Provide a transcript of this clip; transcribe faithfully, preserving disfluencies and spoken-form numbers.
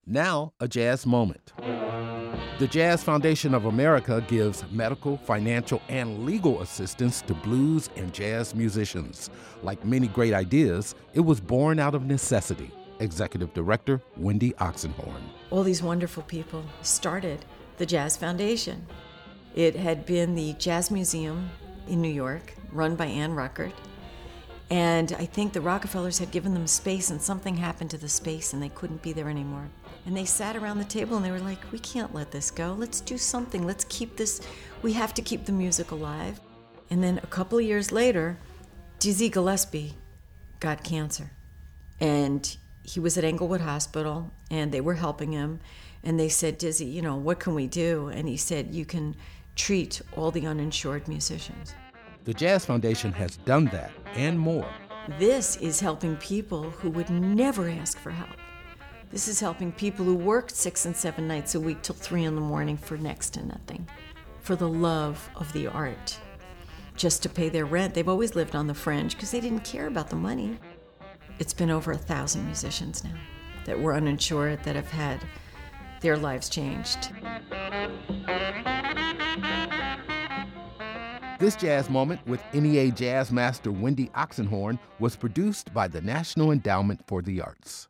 Now, a jazz moment. The Jazz Foundation of America gives medical, financial, and legal assistance to blues and jazz musicians. Like many great ideas, it was born out of necessity. Executive Director Wendy Oxenhorn. All these wonderful people started the Jazz Foundation. It had been the Jazz Museum in New York, run by Ann Ruckert. And I think the Rockefellers had given them space, and something happened to the space, and they couldn't be there anymore. And they sat around the table, and they were like, we can't let this go. Let's do something. Let's keep this. We have to keep the music alive. And then a couple of years later, Dizzy Gillespie got cancer. And he was at Englewood Hospital, and they were helping him. And they said, Dizzy, you know, what can we do? And he said, you can treat all the uninsured musicians. The Jazz Foundation has done that and more. This is helping people who would never ask for help. This is helping people who worked six and seven nights a week till three in the morning for next to nothing, for the love of the art, just to pay their rent. They've always lived on the fringe because they didn't care about the money. It's been over a thousand musicians now that were uninsured that have had their lives changed. This Jazz Moment with N E A Jazz Master Wendy Oxenhorn was produced by the National Endowment for the Arts.